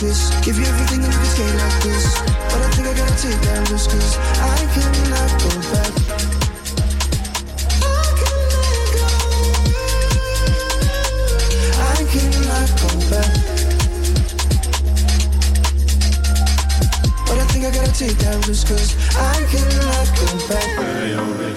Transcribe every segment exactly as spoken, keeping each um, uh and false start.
this. Give you everything and you can stay like this. But I think I gotta take that risk, cause I cannot go back. I cannot go. I cannot go back. But I think I gotta take that risk, cause I cannot go back. Hey, yo, Rich,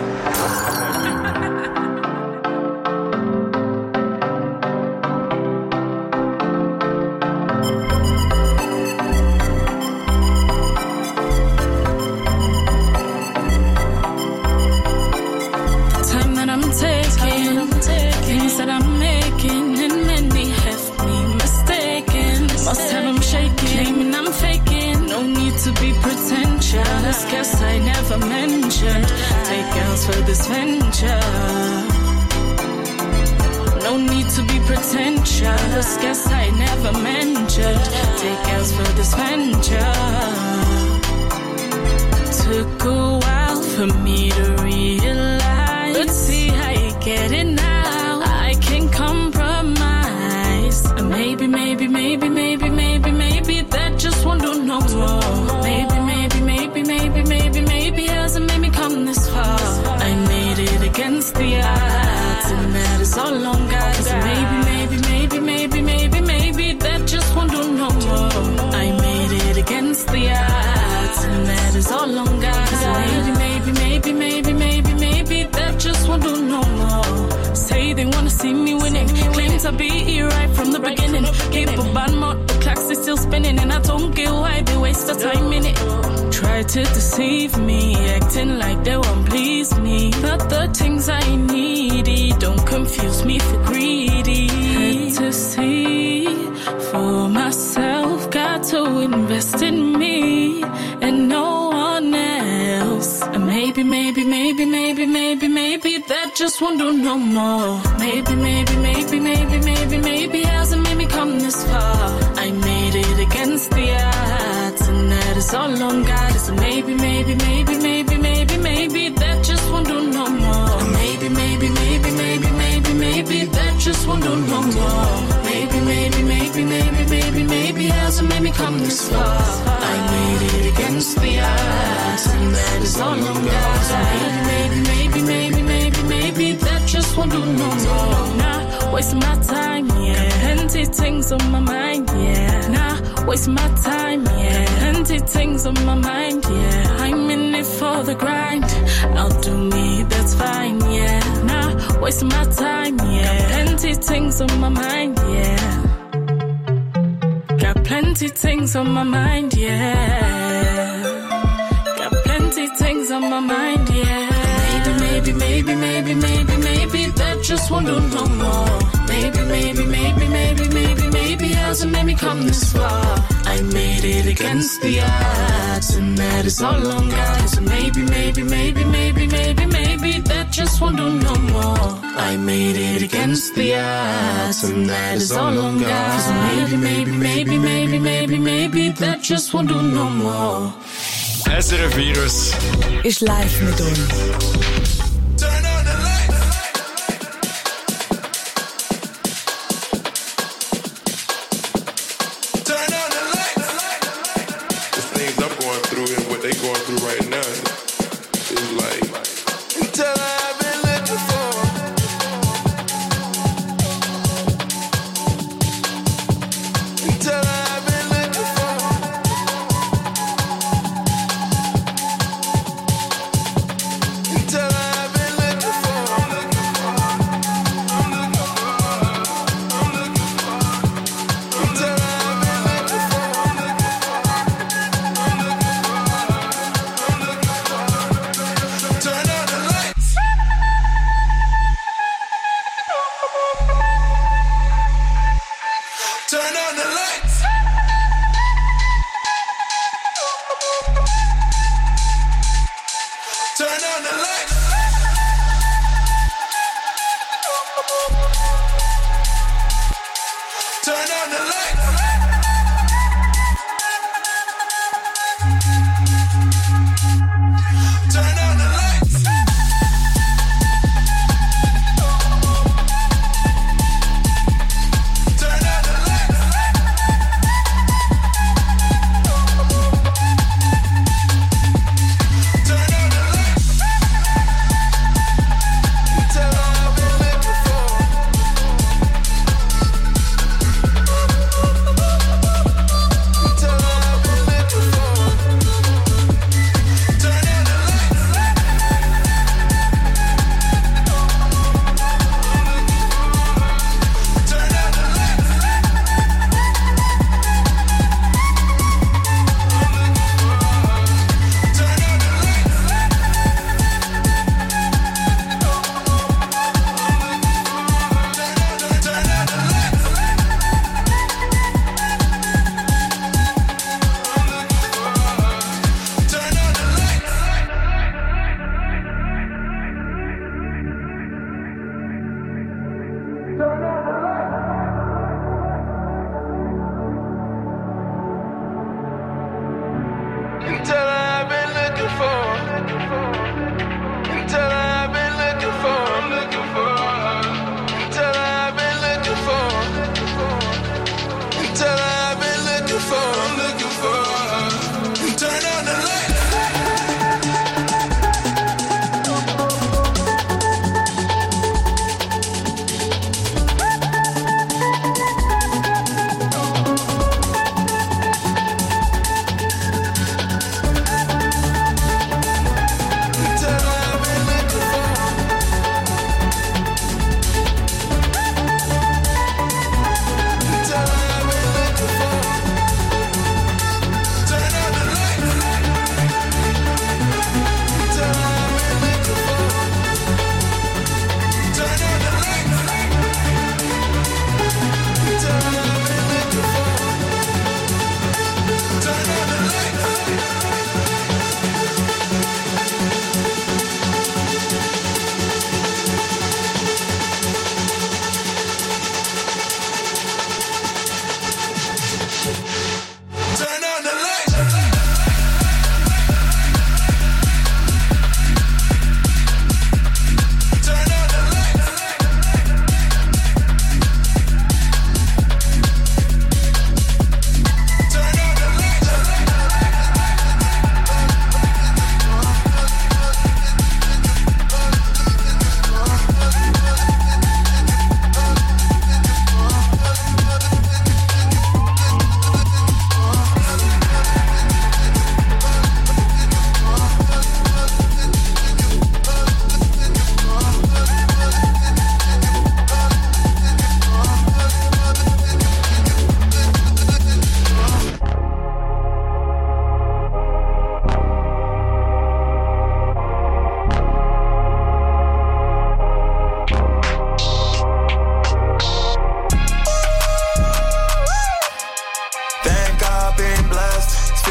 guess I never mentioned take girls for this venture. No need to be pretentious. Guess I never mentioned take girls for this venture. Took a while for me to realize, but see how you get it now. I can compromise. Maybe, maybe, maybe, maybe, maybe, maybe that just won't do no more. Maybe, maybe, maybe, maybe, maybe, maybe hasn't made me come this far. I made it against the odds, and that is all on God. Maybe, maybe, maybe, maybe, maybe, maybe that just won't do no more. I made it against the odds, and that is all on God. Maybe, maybe, maybe, maybe, maybe, maybe that just won't do no more. Say they wanna see me winning, claim to be here right from the beginning. Keep a bad mouth, the clocks is still spinning, and I don't get why they waste the time in it. Try to deceive me, acting like they won't please me. But the things I needy don't confuse me for greedy. Had to see for myself, got to invest in me and no one else. And maybe, maybe, maybe, maybe, maybe, maybe that just won't do no more. Maybe, maybe, maybe, maybe, maybe, maybe hasn't made me come this far. I made it against the odds, and that is all on God. So maybe, maybe, maybe, maybe, maybe, maybe that just won't do no more. Maybe, maybe, maybe, maybe, maybe, maybe that just won't do no more. Maybe, maybe, maybe, maybe, maybe, maybe hasn't made me come this far. I made it against the odds, and that is all on God. So maybe, maybe, maybe, maybe, maybe, maybe that just won't do no more. Nah, wasting my time, yeah. Empty things on my mind, yeah. Nah, wasting my time, yeah. Empty things on my mind, yeah. I'm in it for the grind. I'll do me, that's fine, yeah. Nah, wasting my time, yeah. Empty things on my mind, yeah. Got plenty things on my mind, yeah. Got plenty things on my mind, yeah. Maybe, maybe, maybe, maybe, maybe that just won't do no more. Maybe, maybe, maybe, maybe, maybe, maybe hasn't made me come this far. I made it against the odds, and that is all on God. So maybe, maybe, maybe, maybe, maybe, maybe that just won't do no more. I made it against the odds, and that is all on God. So maybe, maybe, maybe, maybe, maybe, maybe that just won't do no more. S R F Virus ist live mit uns. Till I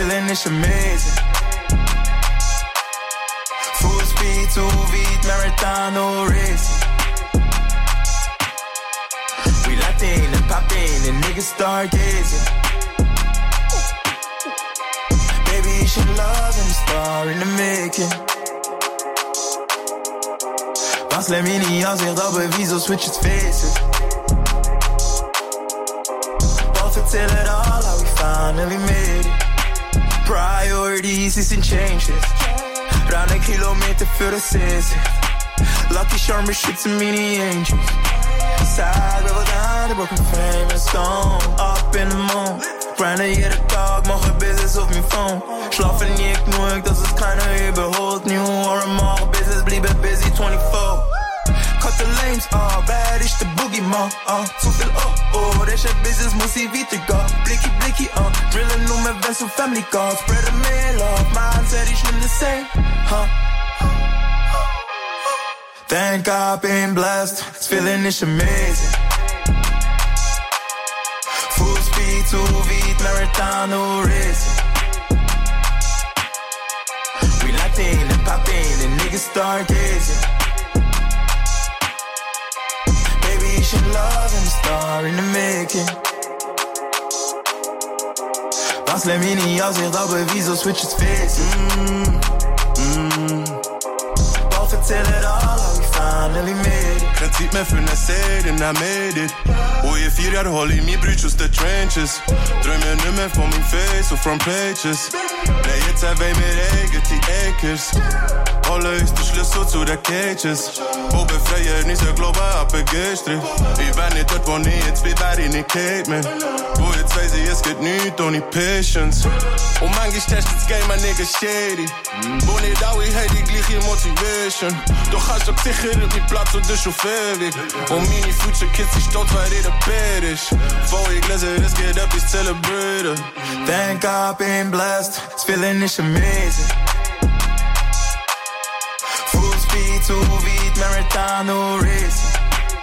feeling is amazing. Full speed, too weit, marathon, no racing. We locked in and popped in and niggas stargazing. Baby, you should love and the star in the making. Was let me niet aan zich dat bewijs, switch its faces. But vertel it all how we finally made it. Priorities is in changes. Ruim een kilometer voor de zes. Lucky Charmer shit to mini angels. Side rebel down, the broken frame and stone. Up in the moon. Branden jede dag, mogen business op mijn phone. Schlafen niet nooit, dat is keiner überholt. New allemaal business, blijven busy twenty-four. Cut the lanes, ah, uh, bad is the boogie man, ah, uh, zoveel oh, oh, deze business moest hij wieter gaan. Blikkie, blikkie, ah, uh, drillen nu met best op family cars. Spread the mail off, man, said ich bin the same, huh. Thank God, been blessed, this feeling is amazing. Full speed, too weit, marathon, no racing. We locked in and popped in and niggas stargazing. Love and the star in the making. Was let me niet aan zich dat bewijs, zo switch its faces. Mm, mm. But vertel it all how we finally made it. Geen tijd meer voor een set en I made it. Hoe je vier jaar holly, me breaches the trenches. Drøm je nu meer van mijn face of from pages. Nee, jetzt zijn wij meer eigen die acres. Alle ist der Schlüssel zu der Cages. Wo befreien ist der Glaube abgestrebt. Ich bin nicht dort, wo ich jetzt bin, bei in Cape, man. Wo jetzt weiß ich, es geht nicht ohne Patience. Und manchmal testet das Game, ein Nigga shady. Wo nicht auch, ich hätte die gleiche Motivation. Doch hast du sicher mit Platz und das schon fertig. Und meine Future Kids sind dort, weil ich der Bad ist. Wo ich lese, es geht ab, ich celebrate. Thank God, been blessed, this feeling is amazing. Too weit, marathon, no racing.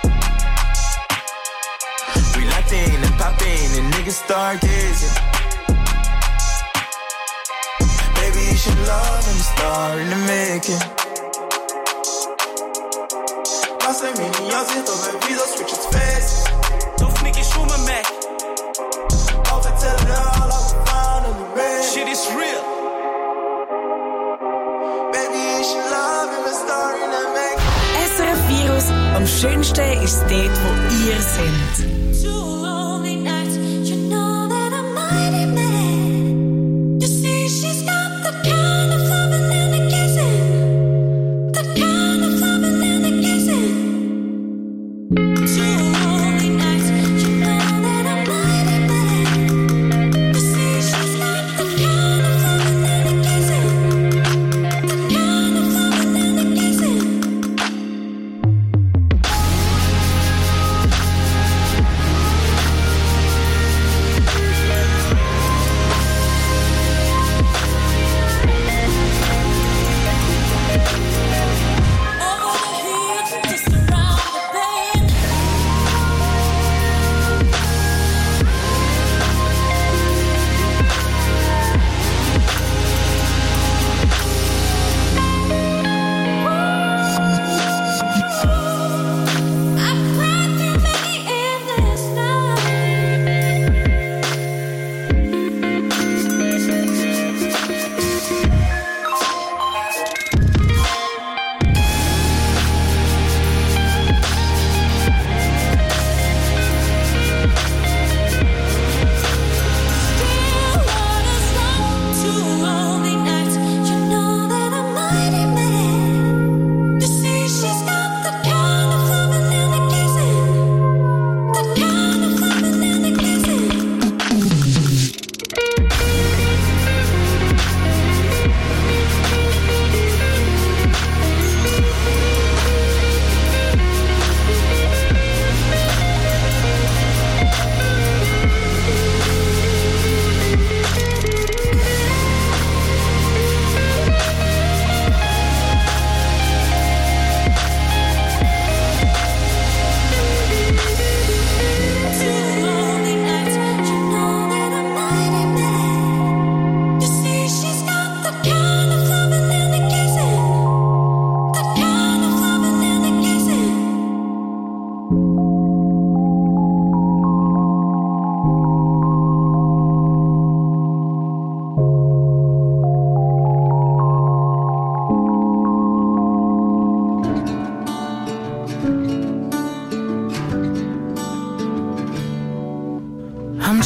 We locked in and popped in and niggas stargazing. Baby, you should love and the star in the making. Was let me niet aan zich dat bewijs, I'll switch its faces. Don't Nicky Schumer, Mac. I'll tell it all, how we finally made it. Shit is real. S R F Virus, am schönsten ist dort, wo ihr seid.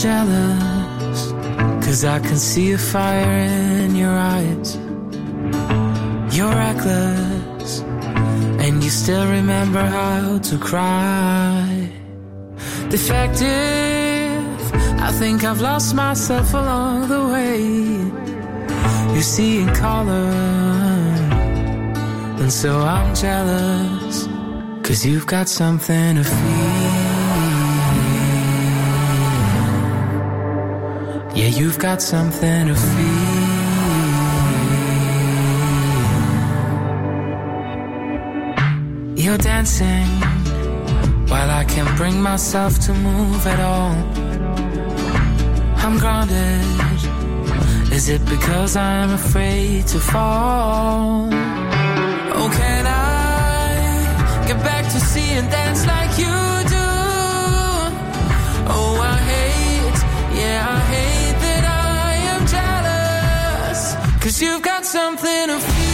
jealous, 'cause I can see a fire in your eyes. You're reckless, and you still remember how to cry. Defective, I think I've lost myself along the way. You see in color, and so I'm jealous, 'cause you've got something to feel. Yeah, you've got something to feel. You're dancing while I can't bring myself to move at all. I'm grounded. Is it because I'm afraid to fall? Oh, can I get back to see and dance like you do? Oh, I hate, yeah, I hate that I am jealous, 'cause you've got something to feel.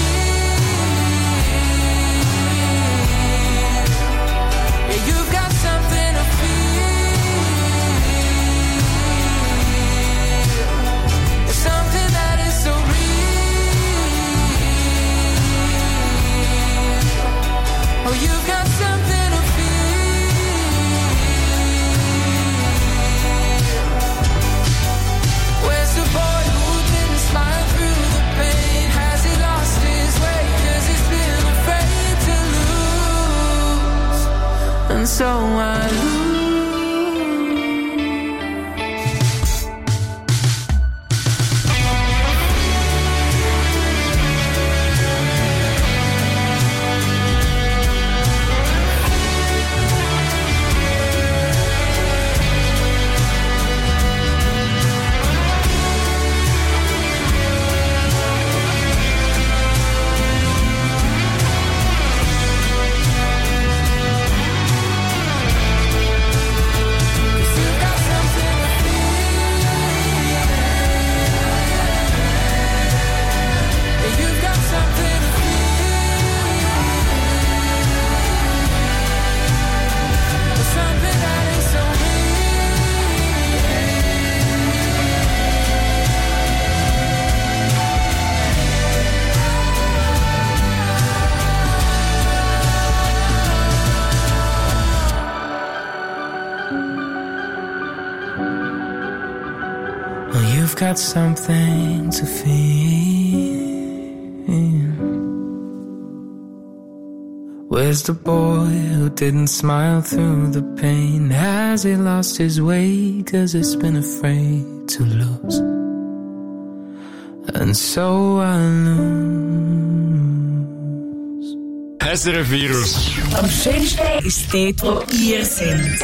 You've got something to feel. It's something that is so real. Oh, you've got something to feel. Where's the boy who didn't smile through the pain? Has he lost his way? 'Cause he's been afraid to lose. And so I lose. Got something to feel. Where's the boy who didn't smile through the pain? Has he lost his way? 'Cause he's been afraid to lose. And so I lose. S R F Virus. Am schönsten ist dort, wo ihr seid.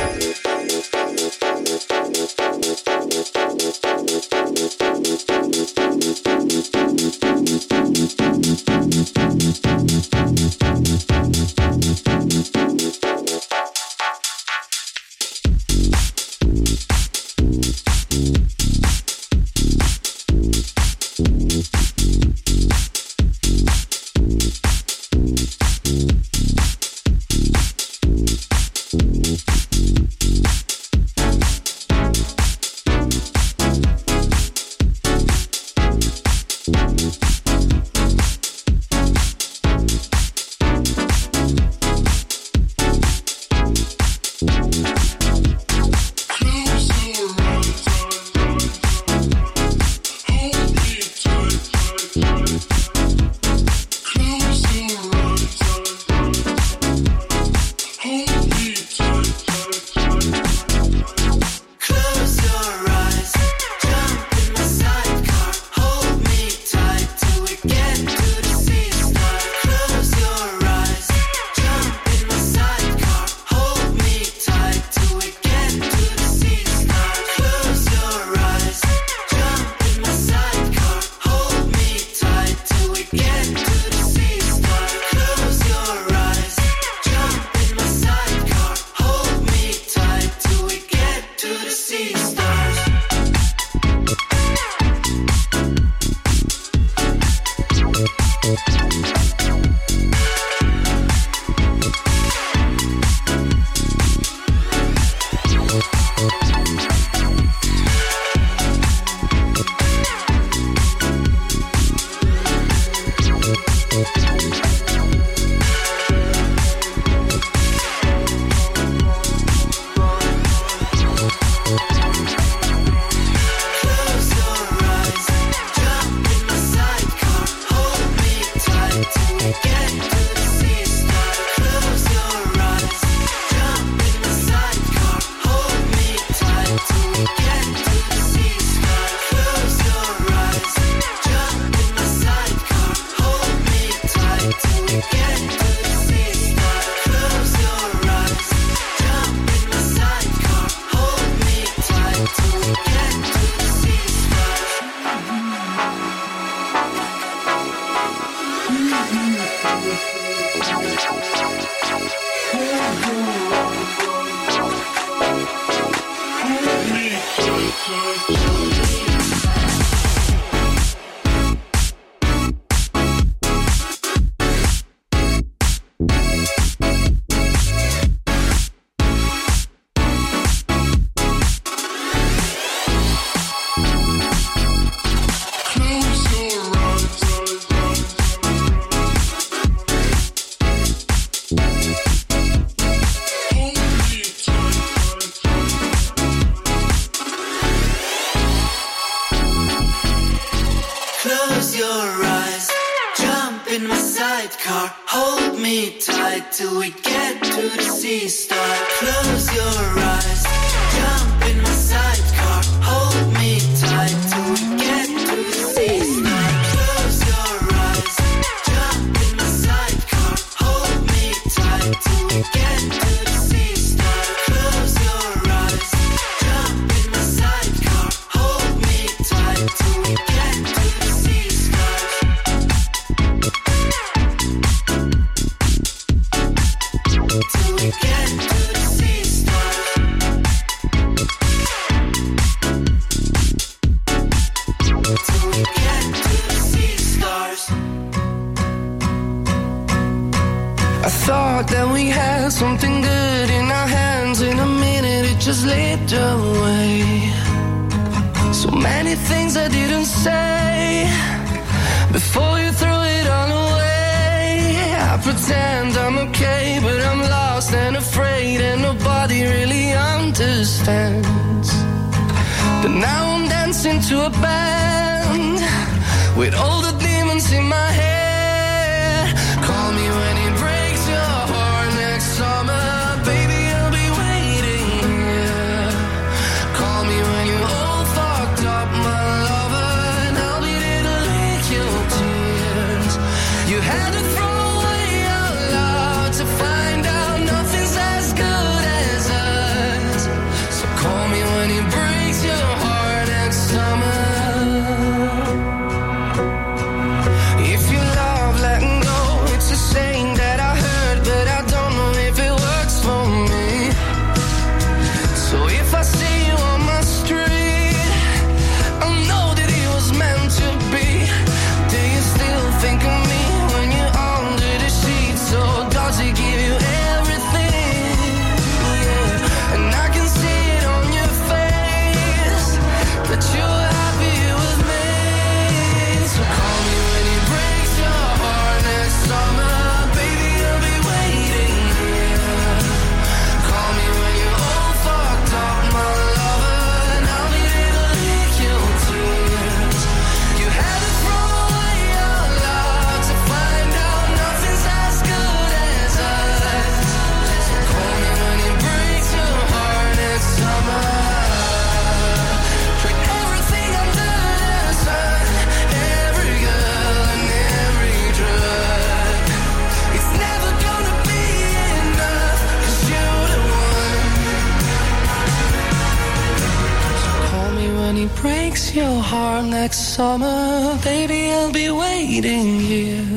Summer, baby, I'll be waiting here.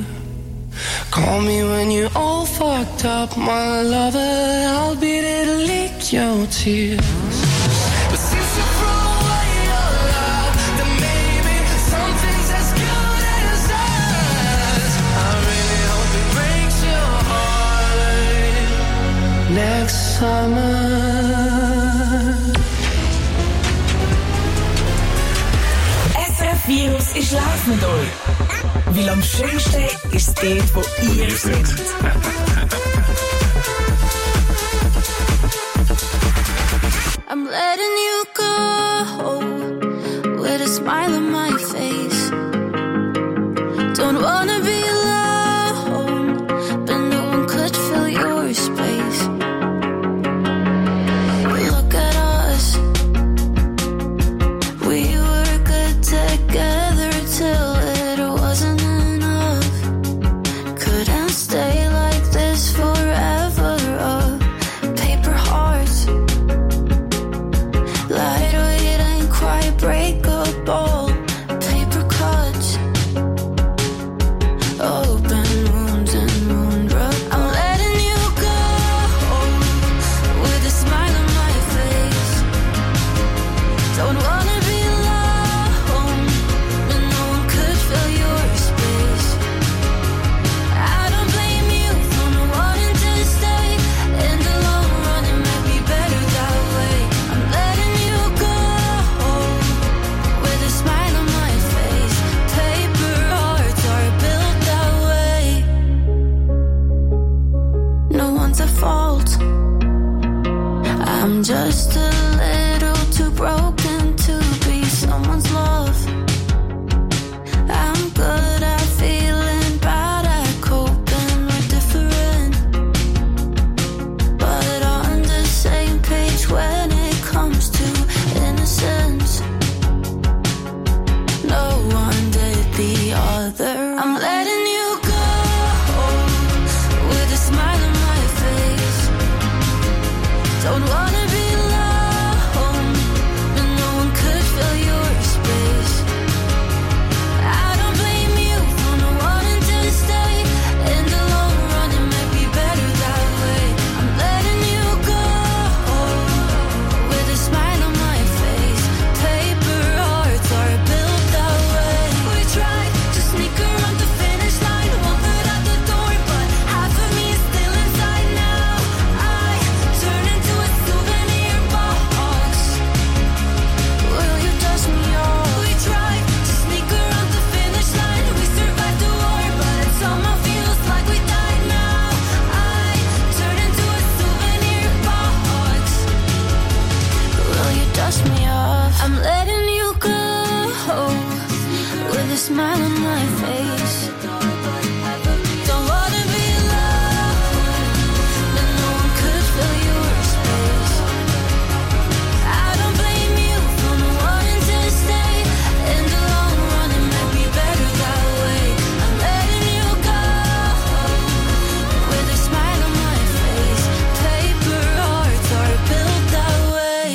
Call me when you're all fucked up, my lover. I'll be there to lick your tears. But since you throw away your love, then maybe something's as good as us. I really hope it breaks your heart next summer. Virus, ich schlaf mit euch. Weil am schönsten ist es dort, wo ihr seid. I'm letting you go with a smile on my face. Don't wanna be alone, but no one could fill your space. Look at us, we were good together till it wasn't enough. Couldn't stay like this forever. Uh, paper hearts, lightweight ain't quite breakable. Paper cuts, open wounds and wound rub. I'm letting you go with a smile on my face. Don't wanna be alone, but no one could fill your space. I don't blame you for not wanting to stay. In the long run, it might be better that way. I'm letting you go with a smile on my face. Paper hearts are built that way. No one's at fault. I'm just a little too broken to be someone's love. I'm good at feeling bad at coping. We're different, but on the same page when it comes to innocence. No one did the other. I'm letting you go with a smile on my face. Don't wanna be alone, but no one could fill your space. I don't blame you for not wanting to stay. In the long run, it might be better that way. I'm letting you go with a smile on my face. Paper hearts are built that way. We tried to sneak around the finish line, one foot out the door, but half of me is still inside now. I turn into a souvenir box. Will you dust me off? We tried to sneak around the finish line. We survived the war, but it somehow feels like we died now. I turn into a souvenir box. Will you dust me off? I'm letting you go with a smile on my face. Don't wanna be alone, but no one could fill your space. I don't blame you for not wanting to stay. In the long run, it might be better that way. I'm letting you go with a smile on my face. Paper hearts are built that way.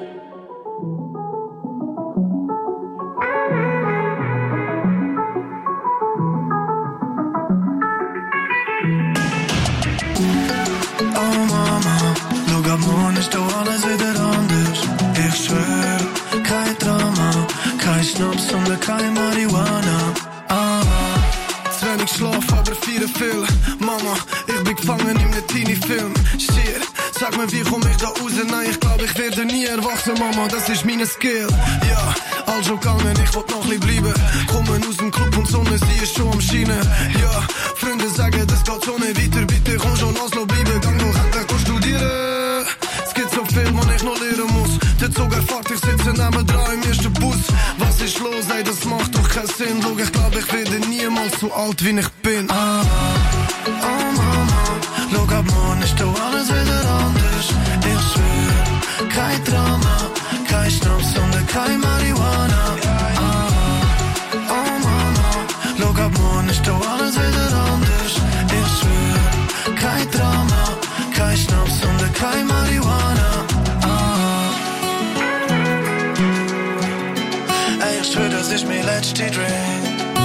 Oh mama, look up morgen ist doch alles wieder anders. Ich schwör, kein Drama, kein Schnaps und kein Marihuana. Ah, zu wenig Schlaf, aber viel viel. Mama, ich bin gefangen in einem Teenie-Film. Shit, sag mir, wie komm ich da raus? Nein, ich glaub, ich werde nie erwachsen, Mama, das ist meine Skill. Ja, also gegangen, ich wollt noch ein bisschen bleiben. Kommen aus dem Club und Sonne, sie ist schon am Scheinen. Ja, Freunde sagen, das geht so nicht weiter, bitte komm schon Oslo bleiben. Gang doch endlich go studieren. Es gibt so viel, was ich noch lernen muss. Der Zug erfahrt, ich sitze neben dran im ersten Bus. Was ist los, ey, das macht doch keinen Sinn. Schau, ich glaub, ich werde niemals so alt, wie ich bin. Ah, oh Mama, schau ab morgen ist doch alles wieder anders. Ich schwör, kein Drama, kein Schnaps und kein Marihuana. Ah, oh Mama, schau ab morgen ist doch alles wieder anders. Ich schwör, kein Drama, kein Schnaps und kein Marihuana. Ah, ey, ich schwör, das ist mein letzter Drink.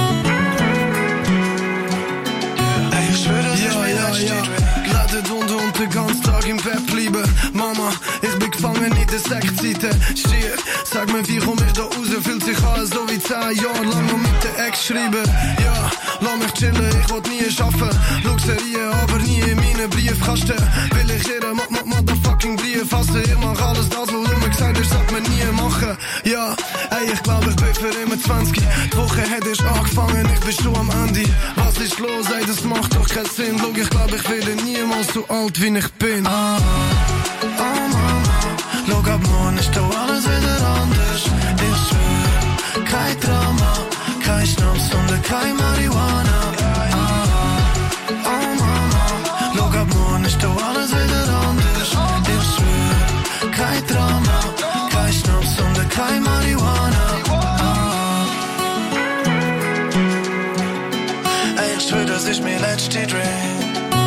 Ey, ich schwör, das ist mein letzter Drink. Glättet unter und den ganzen Tag im Bett bleiben. Mama, ich bin gefangen in der Sektseite. Shit, sag mir, wie komm ich da raus? Fühlt sich an, so wie zehn Jahre lang noch mit der Ex schreiben. Ja, lass mich chillen, ich wollt nie schaffen. Schau Serien, aber nie in meinen Briefkasten. Will ich jeder mach, mach, motherfucking Brief fassen. Ich mach alles das, was du mir gesagt hast, sollte man nie machen. Ja, ey, ich glaub, ich bin für immer zwanzig. Die Woche hat erst angefangen, ich bin bist du am Ende. Was ist los, ey, das macht doch keinen Sinn. Schau, ich glaub, ich werde niemals so alt, wie ich bin. Ah, ah, Mama. Schau, ab morgen ist doch alles wieder anders. Ich schwör, kein Drama, kein Schnaps und kein Marihuana. Ah, ah, Mama. Schau, ab morgen ist doch alles wieder anders. Ich schwör, kein Drama, kein Schnaps und kein Marihuana. Ich schwör, das ist mein letzter Drink.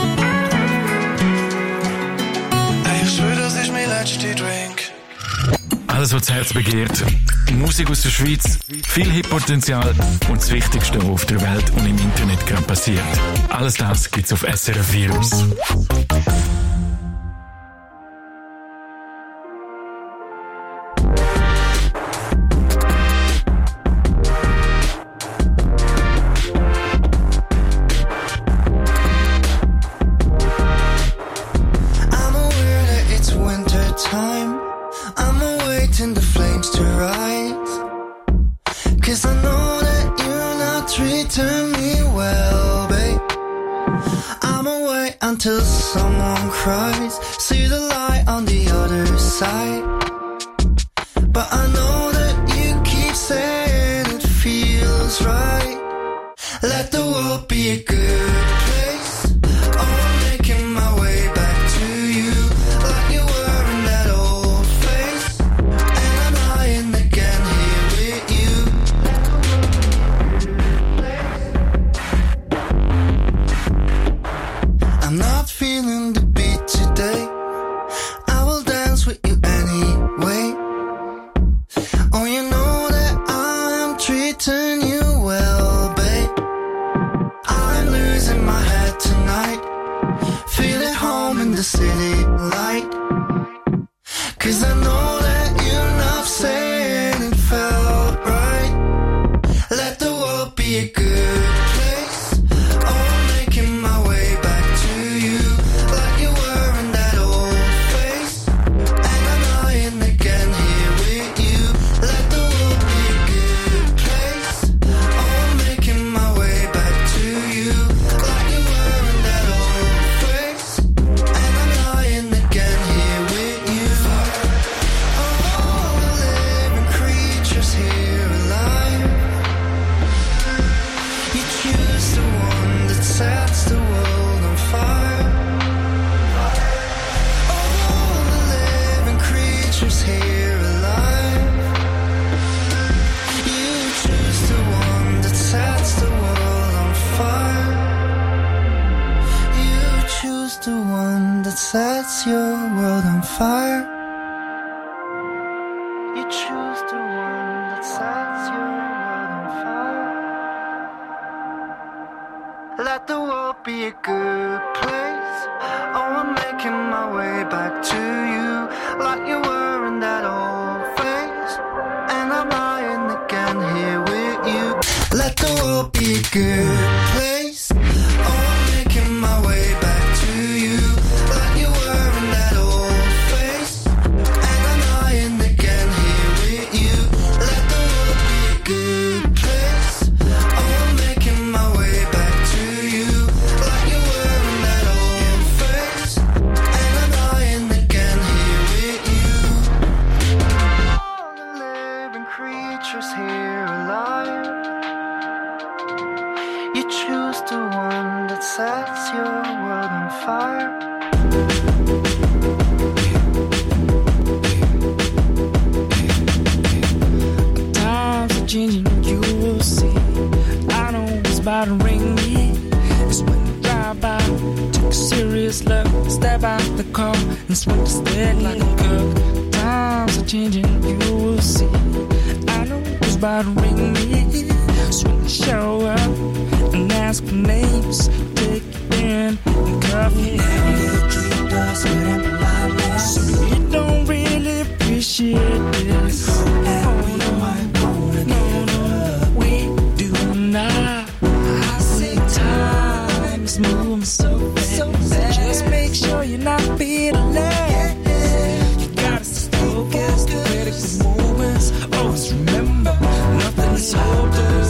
Ich schwör, das ist mein letzter Drink. Alles, was das Herz begehrt. Musik aus der Schweiz, viel Hip-Potenzial und das Wichtigste, was auf der Welt und im Internet gerade passiert. Alles das gibt's auf S R F Virus. Until someone cries, see the light on the other side. But I know that you keep saying it feels right. Let the world be a good place. Oh, I'm making my way back to you, like you were in that old face. And I'm lying again here with you. I'm not feeling the beat today. I will dance with you anyway. Oh, you know that I'm treating you well, babe. I'm losing my head tonight. Feel at home in the city light. Cause I know that you're not saying it felt right. Let the world be a good place. Oh, I'm making my way back to you, like you were in that old face. And I'm lying again here with you. Let the world be a good place. Oh, I'm making my way back to you, like you were in that old face. And I'm lying again here with you. Oh, all the living creatures here alive. You choose the one that sets the world on fire. All the living creatures here alive. You choose the one that sets the world on fire. You choose the one that sets your world on fire. You choose the one that sets your world on fire. Let the world be a good place. Oh, I'm making my way back to you, like you were in that old face. And I'm lying again here with you. Let the world be a good place. Oh, I'm making my way back to you, like you were in that old face. And I'm lying again here with you. Let the world be a good place. Oh, I'm making my way back to you, like you were in that old face. And I'm lying again here with you. All the living creatures here alive. You choose the one that sets your world on fire. Times are changing, you will see. I know it's about to ring me. It's when you drive by, take a serious look, step out the car and swing the stick like a cook. Times are changing, you will see. I know it's about to ring me. So when you show up and ask for names, take you in and cuff you down. Treat us with politeness, so you don't really appreciate this. Oh, no, no, no, we do not. I say time is moving so fast, so fast. Just make sure you're not being late. You gotta stay focused, ready for moments. Always remember, nothing is older.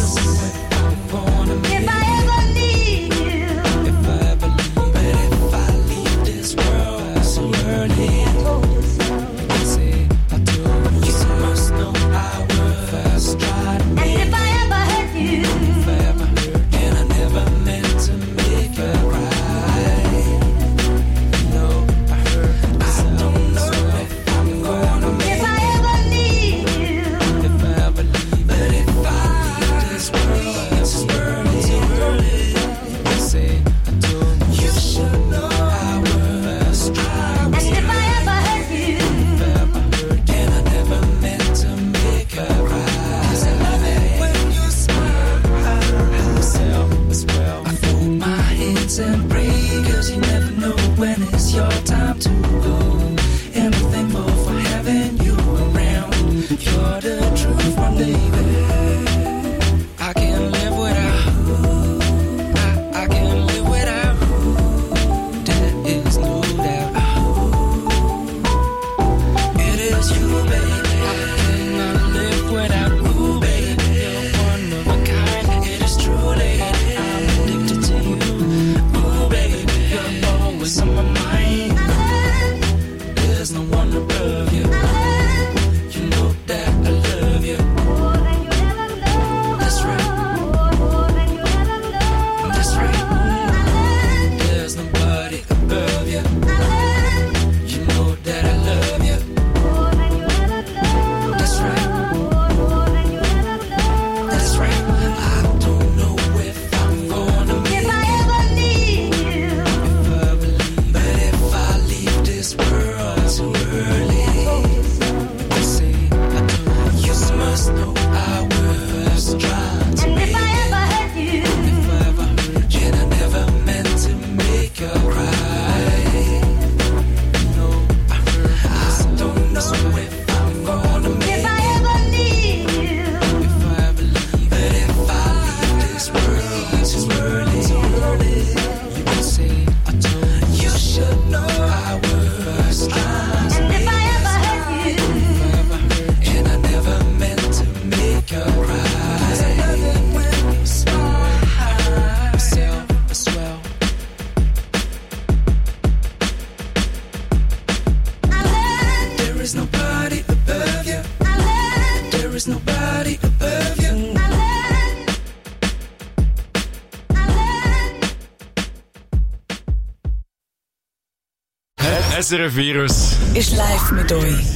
S R F Virus ist live mit euch.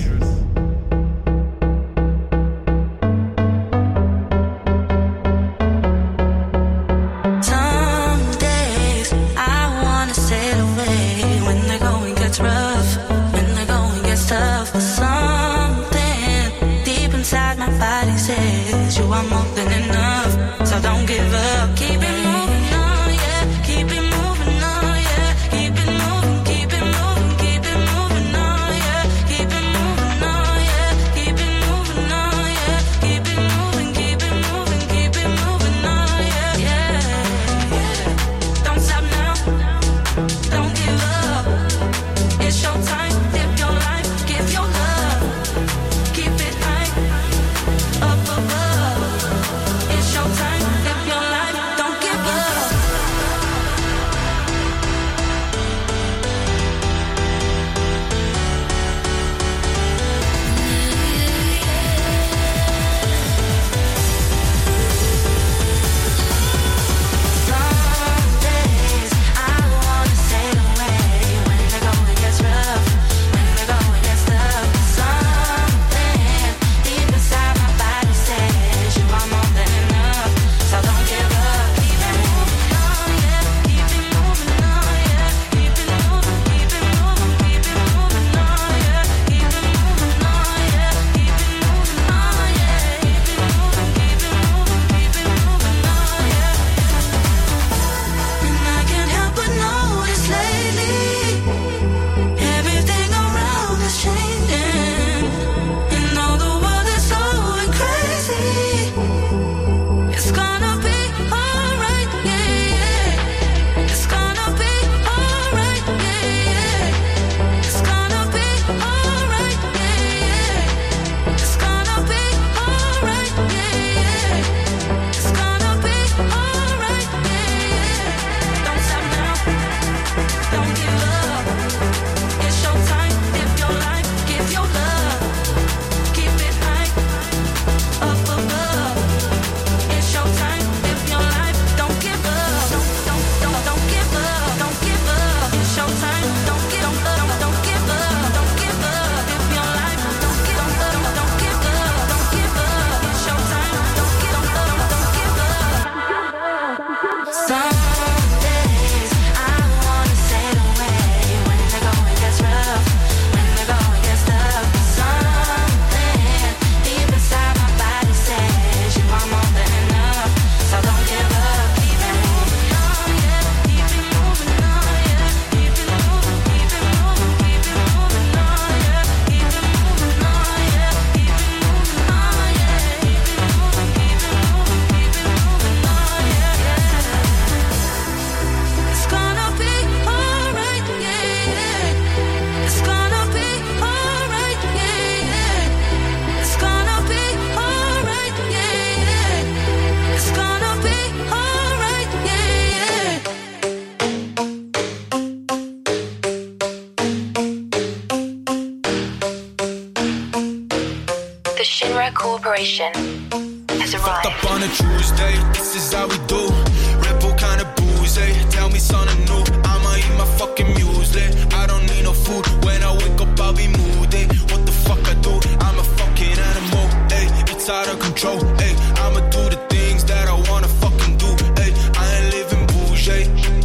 Corporation has arrived. Fucked up on a Tuesday, this is how we do. Red Bull kind of booze, eh? Tell me something new. I'ma eat my fucking muesli. I don't need no food. When I wake up, I'll be moody. What the fuck I do? I'm a fucking animal, eh? It's out of control, eh? I'ma do the things that I wanna fucking do, eh? I ain't living bougie.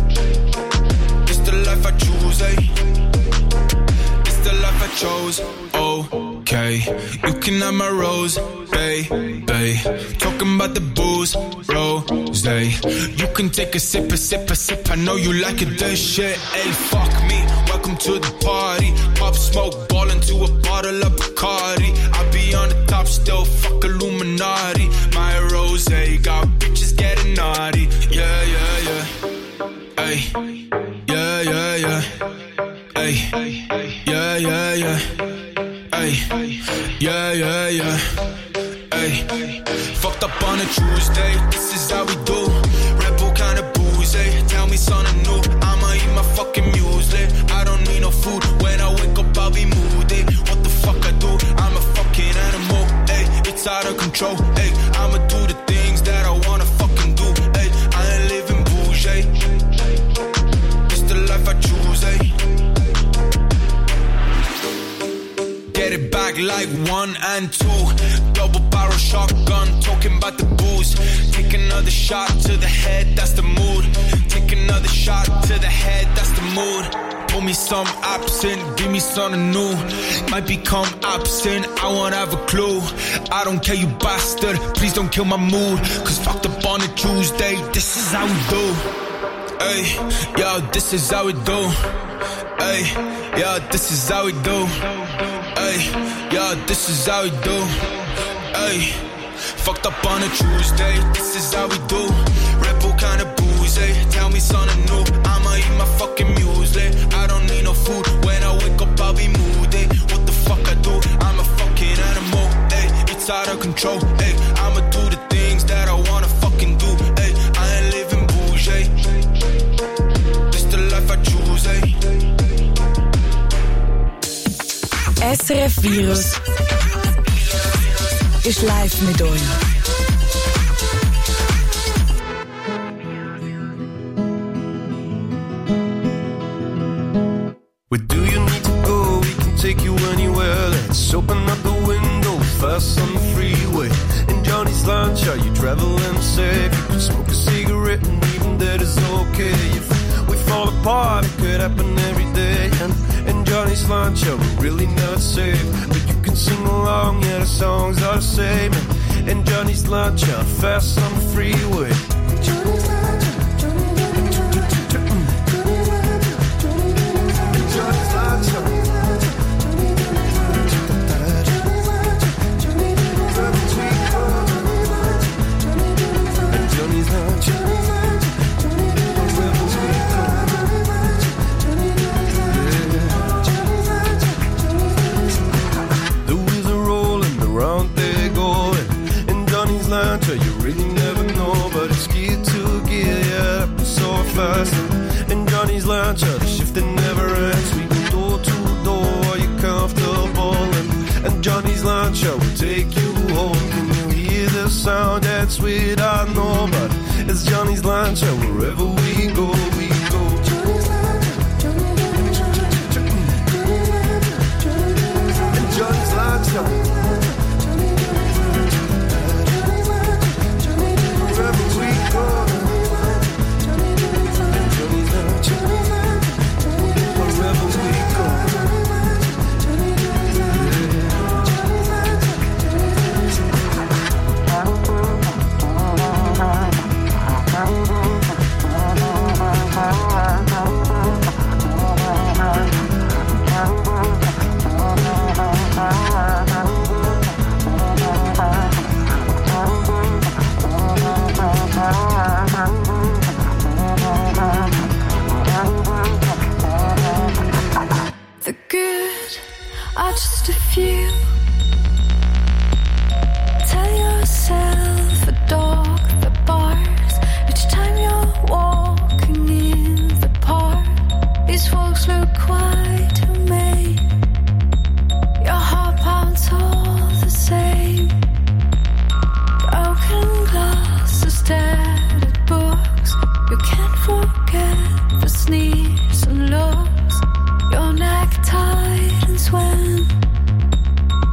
It's the life I choose, eh? It's the life I chose, okay. You can have my rose, baby. Talking about the booze, rose. You can take a sip, a sip, a sip. I know you like it, this shit. Hey, fuck me. Welcome to the party. Pop smoke, ball into a bottle of Bacardi. I be on the top still, fuck Illuminati. My rose got bitches getting naughty. Yeah, yeah, yeah. Hey, yeah, yeah, yeah. Hey, yeah, yeah, yeah. Ay, yeah, yeah, yeah. Ay, fucked up on a Tuesday. This is how we do. Red Bull kind of booze, eh? Tell me something new. I'ma eat my fucking muesli. I don't need no food. When I wake up, I'll be moody. What the fuck I do? I'm a fucking animal, eh? It's out of control, eh? I'ma do the things that I wanna fuck. like one and two. Double barrel shotgun, talking about the booze. Take another shot to the head, that's the mood. Take another shot to the head, that's the mood. Pour me some absinthe, give me something new. Might become absent, I won't have a clue. I don't care, you bastard, please don't kill my mood. Cause fucked up on a Tuesday, this is how we do. Ay, yo, this is how we do. Ay, yo, this is how we do. Ay, yo, this is how we do. Ay, fucked up on a Tuesday, this is how we do. Red Bull kind of booze, ay. Tell me something new, I'ma eat my fucking music. I don't need no food, when I wake up I'll be moody. What the fuck I do, I'm a fucking animal, ay. It's out of control, ay. I'ma do the things that I wanna fucking do, ay. I ain't living bougie, this the life I choose, ay. S R F Virus ist live mit euch. Where do you need to go? We can take you anywhere. Let's open up the window fast on the freeway. In Johnny's Lunch, are you traveling safe? You can smoke a cigarette and even that is okay. If we fall apart, it could happen every day. And in Johnny's Lunch, are we really not safe? But you can sing along, yeah, the songs are the same. And in Johnny's Lunch, are fast on the freeway. Johnny's Lunch, Johnny's Lunch, Johnny's Lunch. You really never know, but it's gear to gear, yeah, so fast. In Johnny's Lunch, the shift that never ends. We go door to door, are you comfortable? And, and Johnny's Lunch, will take you home. Can you hear the sound? That's sweet, I know, but it's Johnny's Lunch, wherever we go, we go. Johnny's Lunch, Johnny's Lunch, and Johnny's Lunch. The good are just a few. Tell yourself a dog that barks each time you're walking in the park. These folks look quite humane. Your heart pounds all the same. Broken glasses, stared at books. You can't forget the sneers and looks. Your neck tightens when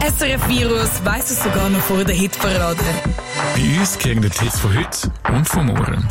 S R F-Virus weiss es sogar noch vor der Hitparade. Bei uns kriegen die Hits von heute und von morgen.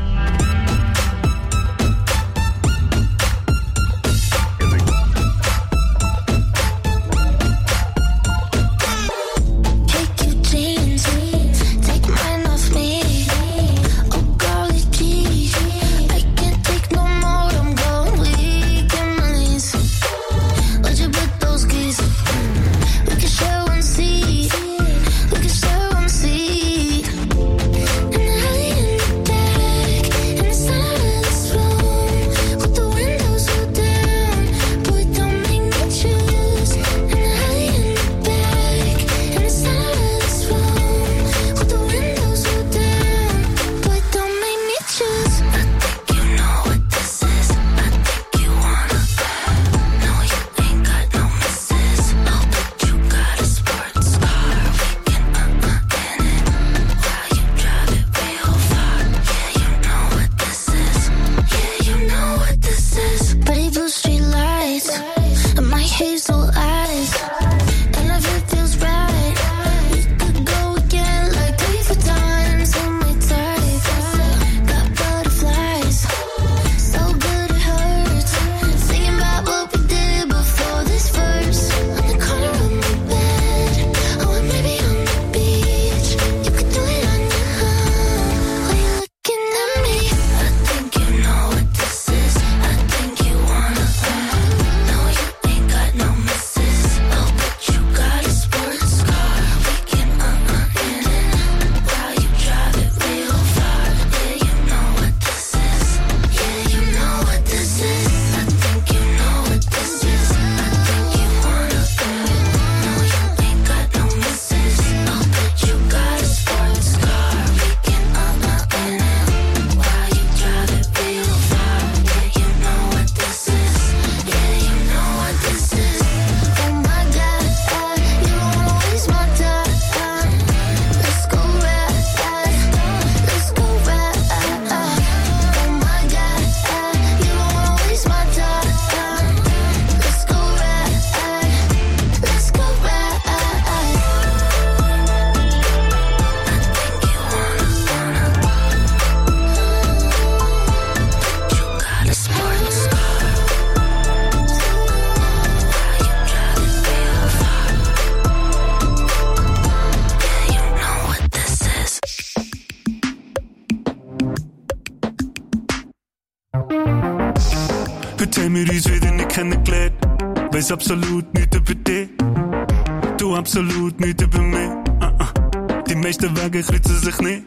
Weiss absolut nicht über dich, du absolut nicht über mich. Uh -uh. Die meisten Wege kreuzen sich nicht.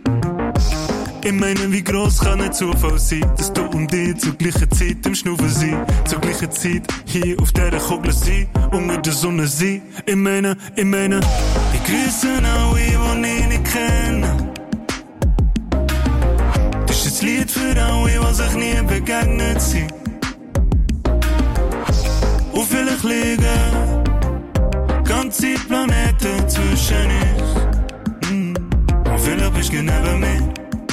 Ich meine, wie gross kann ein Zufall sein, dass du und ich zur gleichen Zeit im Schnuffen sind, zur gleichen Zeit hier auf dieser Kugel sind, unter der Sonne sind. Ich meine, ich meine, ich grüße alle, die ich nicht kenne. Das ist ein Lied für alle, die sich nie begegnet sind. Und vielleicht liegen ganze Planeten zwischen uns. Mm. Und vielleicht bist du neben mir.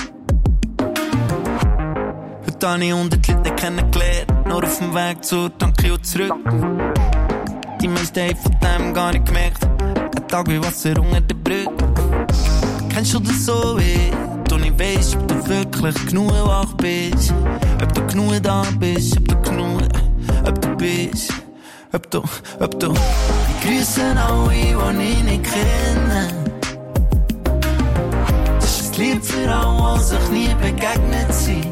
Heute habe ich hundert Leute kennengelernt, nur auf dem Weg zur Tokio zurück. Die meisten haben von dem gar nicht gemerkt. Ein Tag wie Wasser unter der Brücke. Kennst du das so wie du nicht weißt, ob du wirklich genug wach bist? Ob du genug da bist, ob du genug, ob du bist. Ob du, ob du, ich grüße alle, die ich nicht kenne. Das ist ein Lied für alle, die sich nie begegnet sind.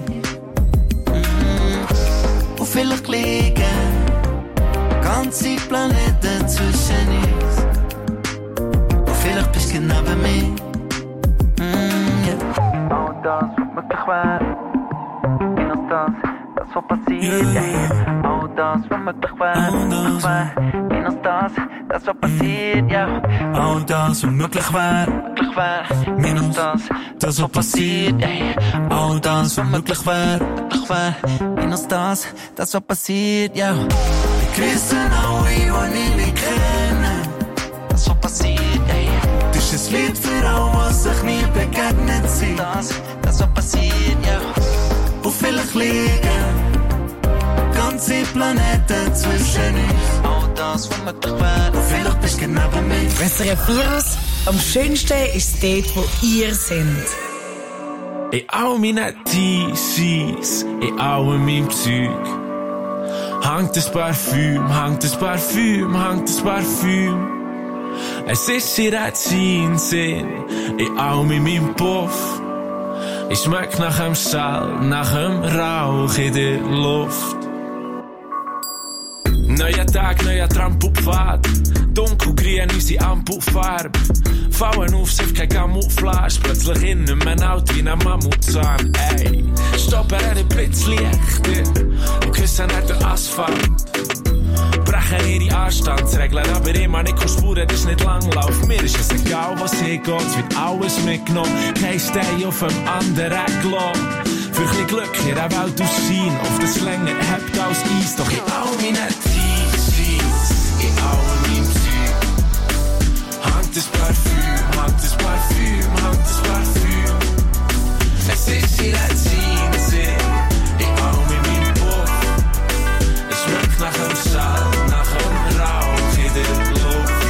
Mm. Und vielleicht liegen ganze Planeten zwischen uns. Und vielleicht bist du neben mir. Mm, yeah. All das, was möglich wäre. Minus das, das was passiert. Yeah. All das, was möglich wäre, möglich wäre. Minus das, das was passiert, ja. All das, was möglich wäre, möglich wäre. Minus das, das was passiert, ey. All das, was möglich wäre, möglich wäre. Minus das, das was passiert, ja. Ich grüße alle, die ich nicht kenne. Das was passiert, ey. Das ist ein Lied für alle, die sich nie begegnet sind. Das, das was passiert, ja. Und vielleicht liegen ganze Planeten zwischen uns. All das, was möglich wäre. Und vielleicht bist du neben mir. Wenn S R F Virus. Am schönsten ist es dort, wo ihr seid. In all meinen T Cs, in allem meinem Zeug, hängt das Parfüm, hängt das Parfüm, hängt das Parfüm. Es ist ihr ein Sinn, in allem in meinem Puff. Ich schmeck nach dem Schall, nach dem Rauch in der Luft. Neuer Tag, neuer Trampelpfad. Dunkelgrün, unsere Ampelfarbe. Fallen auf, sich kein Camouflage. Plötzlich innen mein Auto wie ein Mammutzahn. Ey, stoppen ihre Blitzlichter und küssen nicht den Asphalt. Brechen ihre Anstandsregeln, aber immer nicht spuren, das ist nicht Langlauf. Mir ist es egal, was hier geht, es wird alles mitgenommen. Kein Stein auf dem anderen gelassen. Für ein bisschen Glück in der Welt aussehen, auf das länger hebt als Eis. Doch in all meinen T Cs, in all meinem Zeug, hängt das Parfüm, hängt das Parfüm, hängt das Parfüm. Es ist ihr ein Sinn, in all meinem Puff. Es schmeckt nach dem Schall, nach dem Rauch in der Luft.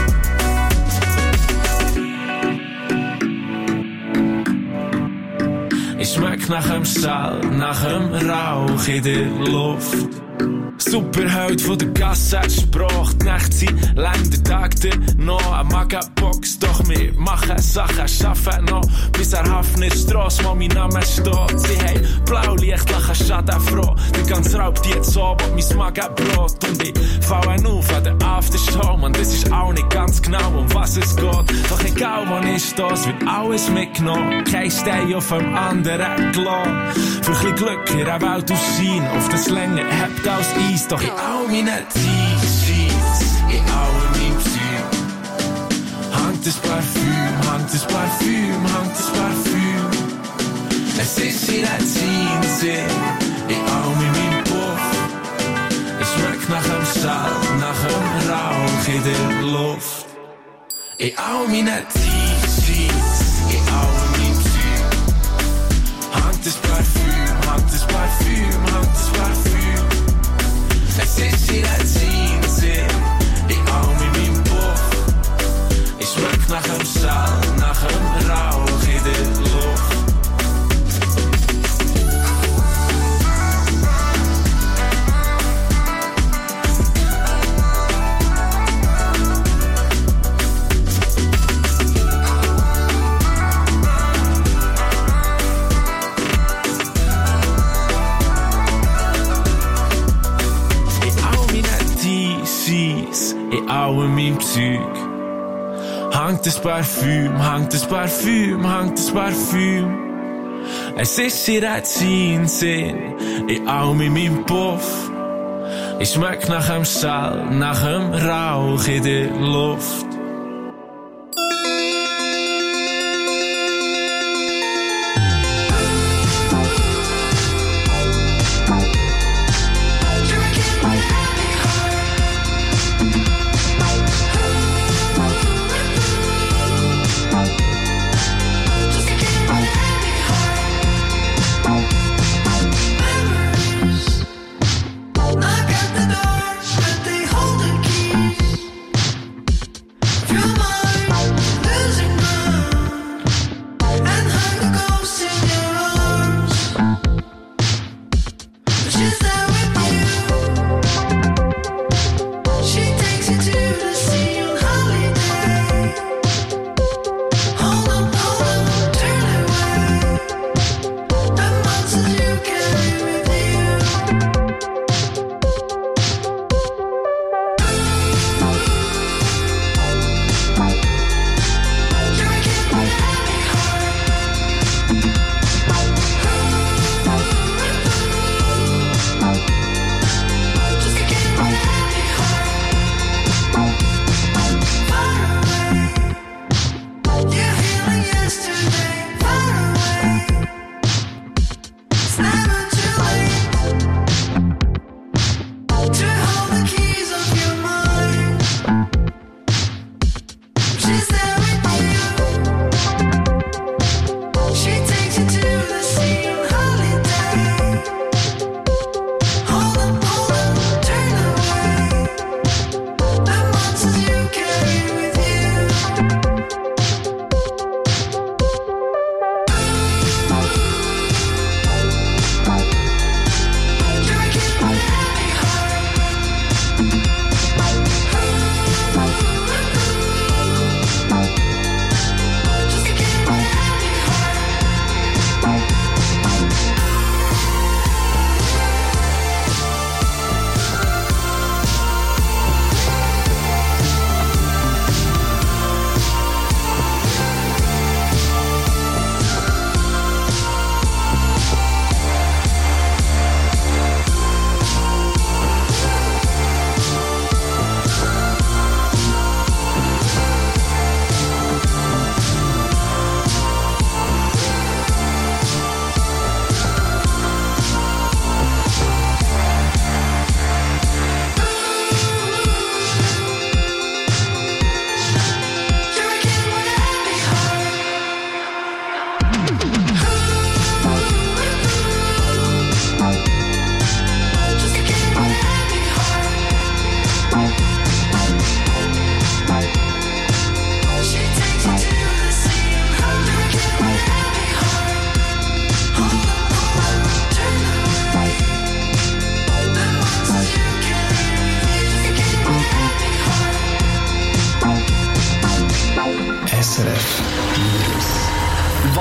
Ich schmeck nach dem Schall, nach dem Rauch in der Luft. Superheld von der Gasse hat Sprache, die Nächte sind lang, der Tag noch eine Magabox. Doch wir machen Sachen, schaffen noch, bis er Hafnerstrasse, wo mein Name steht. Sie haben Blaulicht, lachen schadenfroh, der ganze Raub die jetzt so, wo mein Magenbrot. Und ich falle auf an der Aftershow, man, das ist auch nicht ganz genau, um was es geht. Doch egal, wann ich stehe, es wird alles mitgenommen, kein Stein auf dem anderen gelassen. Für ein bisschen Glück in der Welt aussehen, auf das länger hebt als Eis. Doch in all meinen T-Shirts, in all meinem Zeug, hängt das Parfüm, hängt das Parfüm, hängt das Parfüm. Es ist ihr ein Sinn, in all meinem Puff. Es schmeckt nach dem Schall, nach dem Rauch in der Luft. In all meinen T-Shirts, in all meinem Zeug, hängt das Parfüm, hängt das Parfüm, hängt das Parfüm. Es ist ihr ein Sinn, in all meinem Puff. Ich schmeck nach dem Schall, nach dem Rauch in der Luft. In allem meinem Zeug hängt das Parfüm, hängt das Parfüm, hängt das Parfüm. Es ist ihr ein Sinn, in allem in meinem Puff. Ich schmeck nach dem Schall, nach dem Rauch in der Luft.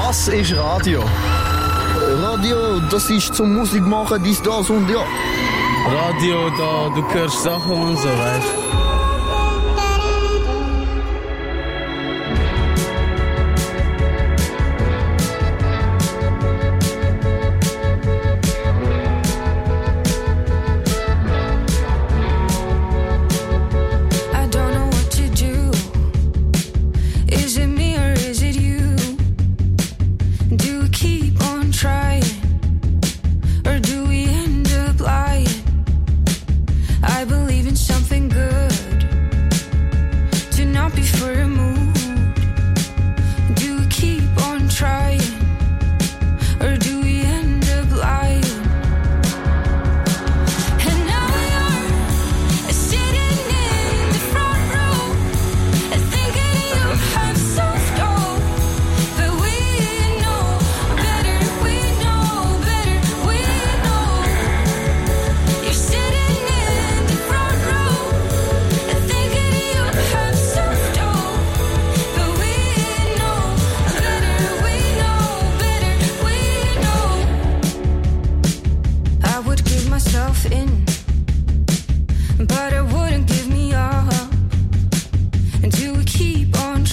Das ist Radio. Radio, das ist zum Musik machen, dies, das und ja. Radio, da, du hörst Sachen und so, weißt du.